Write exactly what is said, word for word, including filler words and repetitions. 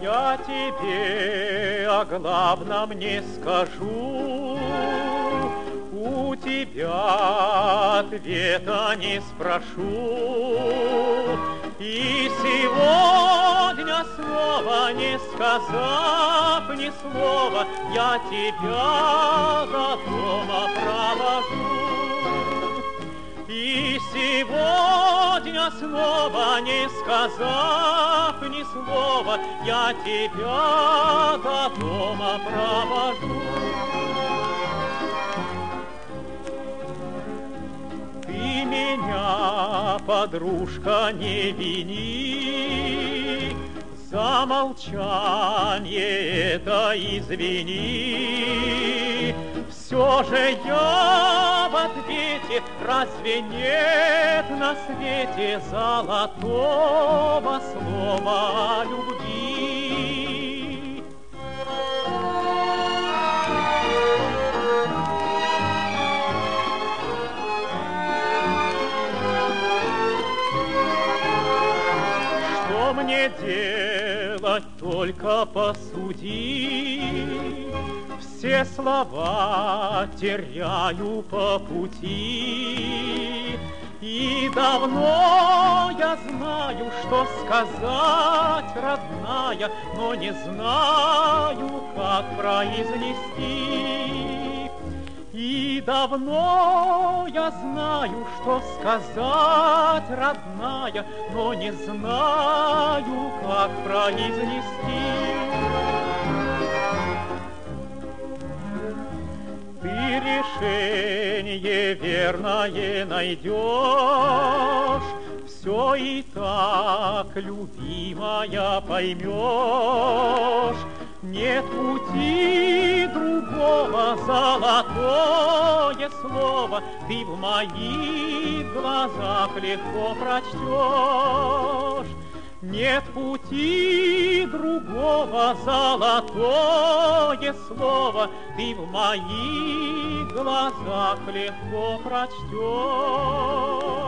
Я тебе о главном не скажу, у тебя ответа не спрошу. И сегодня снова, не сказав ни слова, я тебя до дома провожу. И сегодня снова, не сказав ни слова, я тебя до дома провожу. Ты меня, подружка, не вини, за молчание это извини. Все же я в ответе, разве нет на свете золотого слова любви? Что мне делать, только посуди. Все слова теряю по пути. И давно я знаю, что сказать, родная, но не знаю, как произнести. И давно я знаю, что сказать, родная, но не знаю, как произнести. Ты решение верное найдешь, все и так, любимая, поймешь. Нет пути другого, золотое слово ты в моих глазах легко прочтешь. Нет пути другого, золотое слово ты в моих глазах легко прочтешь.